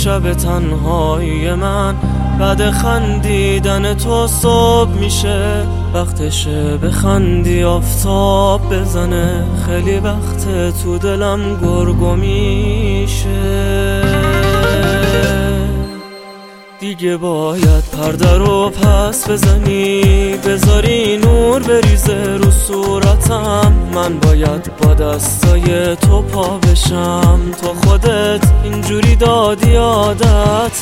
شب تنهایی من بعد خندیدن تو صبح میشه، وقتشه بخندی آفتاب بزنه، خیلی وقت تو دلم گرگو میشه. دیگه باید پرده رو پس بزنی، بذاری نور بریزه رو صورتم، من باید با دستای تو پا بشم، تو خودت اینجوری دادی عادت.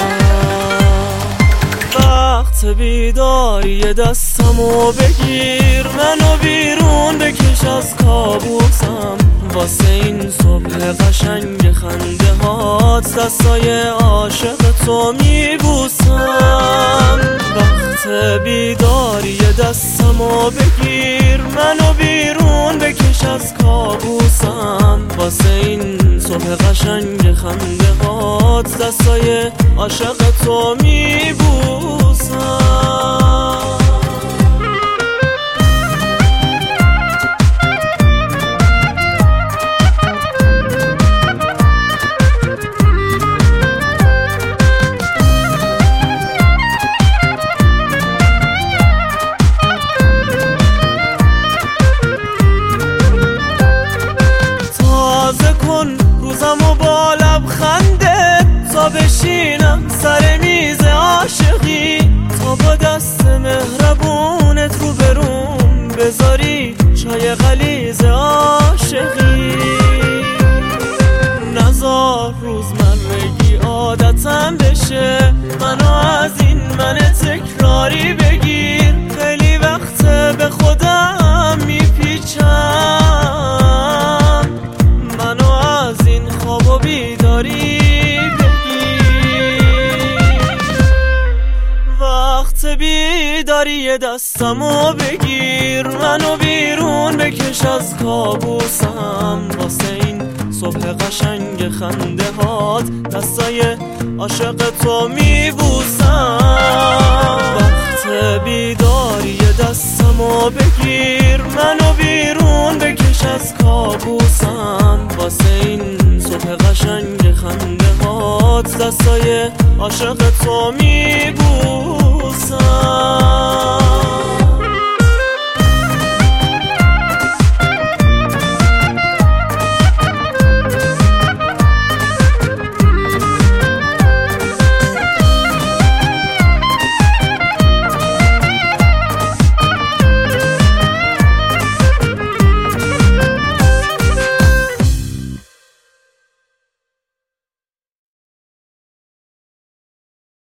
وقت بیداری دستمو بگیر، منو بیرون بکش از کابوسم، واسه این صبح قشنگ خنده هات دستای عاشق تو میبوسم. وقت بیداری دستمو بگیر، منو بیرون بکش از کابوسم، واسه این صبح قشنگ خنده هات دستای عاشق تو میبوسم. روزمو با لبخنده تا بشینم سر میز عاشقی، تا با دست مهربونت رو بروم بذاری چای غلیظ عاشقی. نزار روزمرگی عادتم بشه، منو از این من تکراری بگیر، خیلی وقت به خودم میپیچم، منو از این خواب و بیداری بگیر. وقت بیداری دستمو بگیر، منو بیرون بکش از کابوسم، واسه این صبح قشنگ خنده هات دستای عاشق تو میبوسم. وقت بیداری دستمو بگیر، منو بیرون بکش از کابوسم، واسه این صبح قشنگ خنده هات دستای عاشق تو میبوسم.